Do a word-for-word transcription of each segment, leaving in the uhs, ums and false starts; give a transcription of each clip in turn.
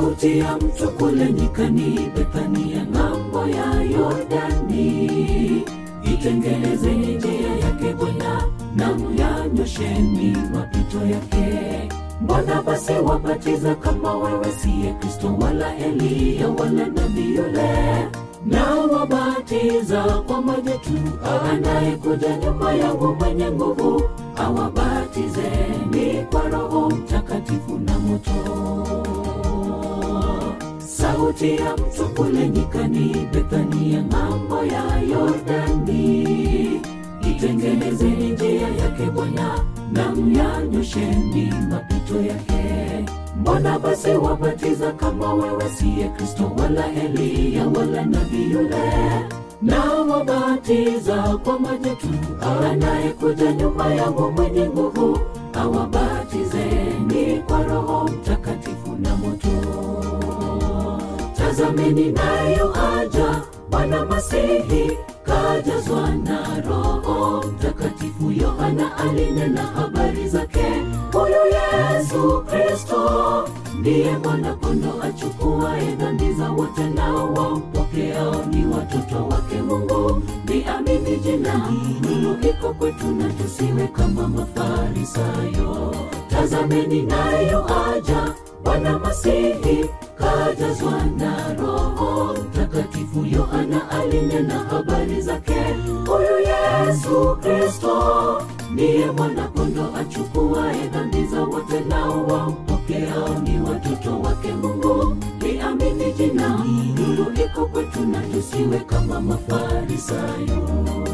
Sauti ya mtu kule nyikani, Bethania ng'ambo ya Yordani. Itengenezeni njia yake Bwana, na myanyosheni mapito yake. Mbona basi wabatiza kama wewe siye Kristo wala Eliya wala nabii yule? Na wabatiza kwa maji tu, anayekuja nyuma yangu mwenye nguvu, awabatizeni kwa Roho Mtakatifu na moto. Sauti ya mtu kule nyikani, Bethania ng'ambo ya Yordani. Itengenezeni njia yake Bwana, na myanyosheni mapito yake. Mbona basi wabatiza kama wewe siye Kristo wala Eliya wala nabii yule? Na wabatiza kwa maji tu, anayekuja nyuma yangu mwenye nguvu, awabatizeni kwa Roho Mtakatifu na moto. Tazameni nayo aja, Bwana Masihi kajazwa na Roho Mtakatifu. Yohana alinena habari zake. Huyu Yesu Kristo ndiye mwana kondoo achukuaye dhambi za wote, nao wampokeao ni watoto wake Mungu. Liamini jina, nuru iko kwetu, na tusiwe kama Mafarisayo. Tazameni nayo aja, Bwana Masihi kajazwa na Roho Mtakatifu. Yohana alinena habari zake. Huyu Yesu Kristo ndiye mwana kondoo achukuaye dhambi za wote, nao wampokeao ni watoto wake Mungu. Liamini jina, nuru iko kwetu, na tusiwe kama Mafarisayo.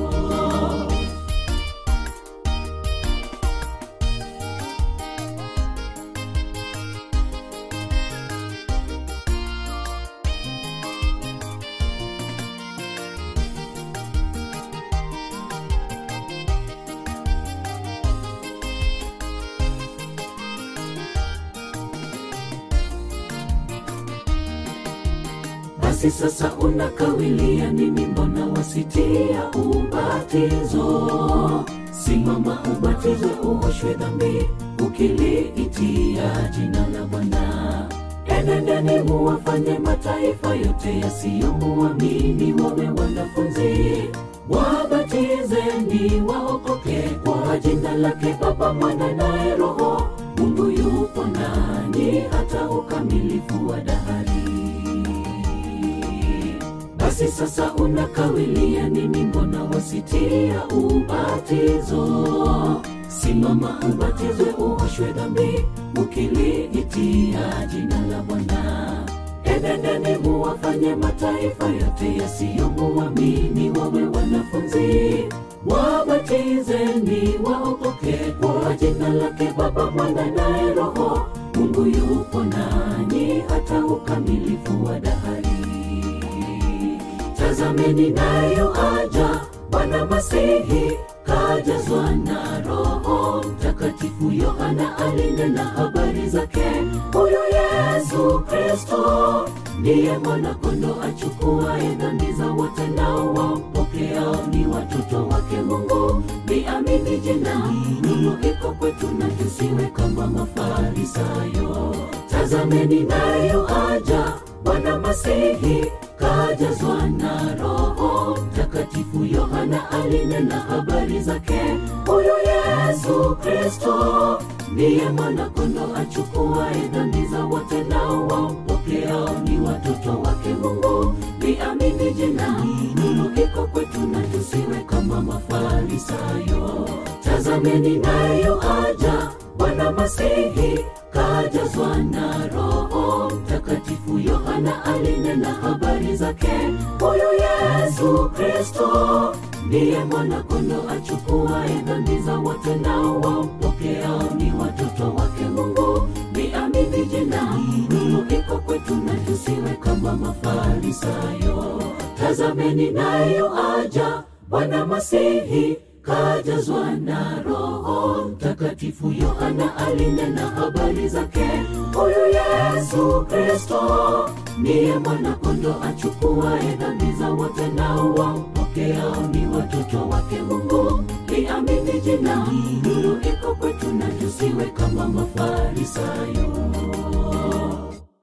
Basi sasa unakawilia nini? Mbona wasitia ubatizo? Simama ubatizwe uoshwe dhambi, ukiliitia jina la Bwana. Enendeni muwafanye mataifa yote yasiyomuamini wawe wanafunzi. Wabatizeni waokoke kwa jina lake Baba, Mwana naye Roho. Mungu yupo nanyi hata ukamilifu wa dahari. Basi sasa unakawilia nini? Mbona wasitia ubatizo? Simama ubatizwe uoshwe dhambi, ukiliitia jina la Bwana. Enendeni muwafanye mataifa yote yasiyomuamini wawe wanafunzi. Wabatizeni waokoke kwa jina lake Baba, Mwana naye Roho. Mungu yupo nanyi hata ukamilifu wa dahari. Tazameni nayo aja, Bwana Masihi kajazwa na Roho Mtakatifu. Yohana alinena habari zake. Huyu Yesu Kristo ndiye mwana kondoo achukuaye dhambi za wote, nao wampokeao ni watoto wake Mungu. Liamini jina, nuru iko kwetu, na tusiwe kama Mafarisayo. Tazameni nayo aja, Bwana Masihi kajazwa na Roho Mtakatifu. Yohana alinena habari zake. Huyu Yesu Kristo ndiye mwana kondoo achukuaye dhambi za wote, nao wampokeao ni watoto wake Mungu. Liamini jina, nuru iko kwetu, na tusiwe kama Mafarisayo. Tazameni nayo aja, Bwana Masihi kajazwa na Roho Mtakatifu. Yohana alinena habari zake. Huyu Yesu Kristo ndiye mwana kondoo achukuaye dhambi za wote, nao wampokeao ni watoto wake Mungu. Liamini jina, nuru iko kwetu, na tusiwe kama Mafarisayo. Tazameni nayo aja, Bwana Masihi kajazwa na Roho Mtakatifu. Yohana alinena habari zake. Huyu Yesu Kristo ndiye mwana kondoo achukuaye dhambi za wote, nao wampokeao ni watoto wake Mungu. Liamini jina, nuru iko kwetu, na tusiwe kama Mafarisayo.